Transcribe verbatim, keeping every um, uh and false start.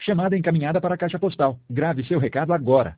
Chamada encaminhada para a caixa postal. Grave seu recado agora.